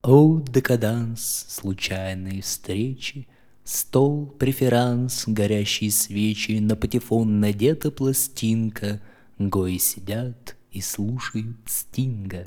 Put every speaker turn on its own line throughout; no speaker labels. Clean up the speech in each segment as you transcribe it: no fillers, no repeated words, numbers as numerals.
О, декаданс, случайные встречи, стол, преферанс, горящие свечи, на патефон надета пластинка, гои сидят и слушают Стинга.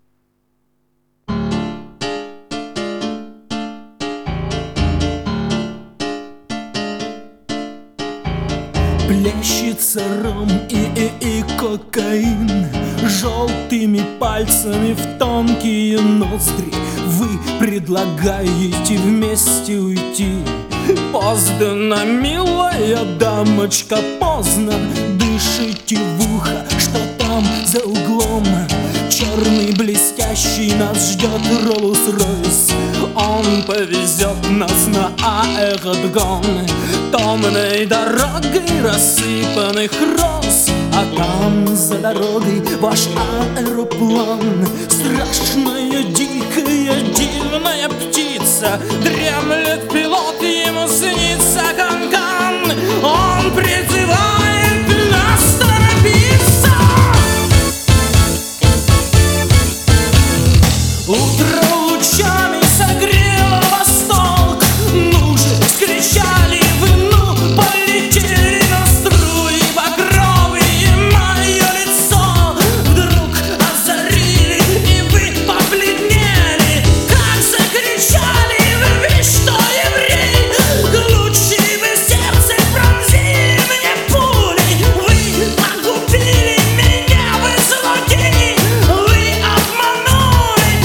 Плещется ром и кокаин, желтыми пальцами в тонкие ноздри. Вы предлагаете вместе уйти. Поздно, милая дамочка, поздно. Дышите в ухо, что там за углом. Черный блестящий нас ждет Роллс-Ройс. Он повезет нас на аэродром томной дорогой рассыпанных роз. А там за дорогой ваш аэроплан, страшная, дикая, дивная птица. Дремлет пилот, ему снится Канкан. Он призывает нас торопиться. Утро лучами согрело восток. Ну же, скричали вы, ну, полетели на струи багровые. Мое лицо вдруг озарили, и вы побледнели. Как закричали вы, ведь что еврей, лучи вы сердце пронзили мне пулей. Вы погубили меня, вы злодеи, вы обманули,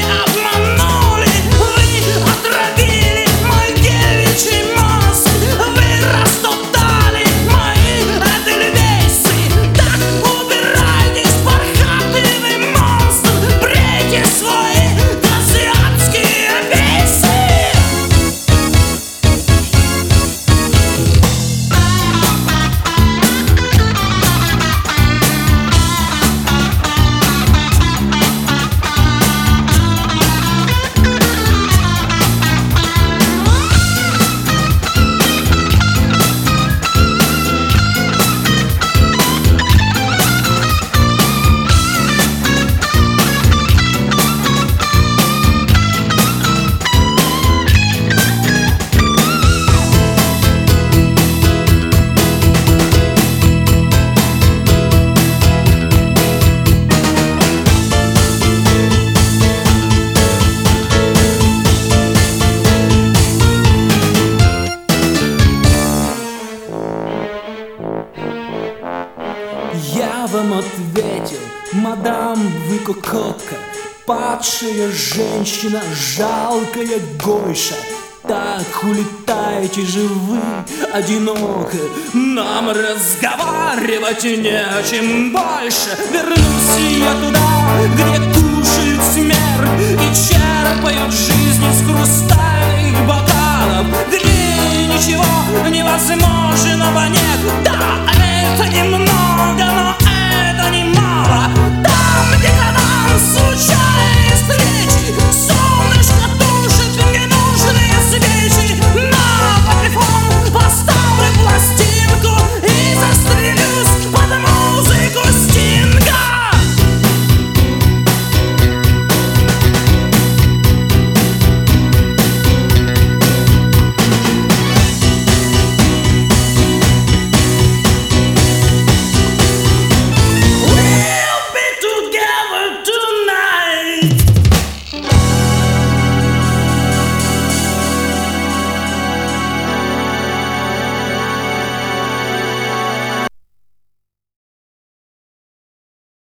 вы отравили мой девичий мозг, вы растоптали мои эдельвейсы. Так убирайтесь, пархатый вы монстр, брейте свои азиатские бейсы. Я вам ответил, мадам, вы кокотка, падшая женщина, жалкая гойша. Так улетаете же вы одиноко, нам разговаривать не о чем больше. Вернусь я туда, где кушают смерть и черпают жизнь из хруста.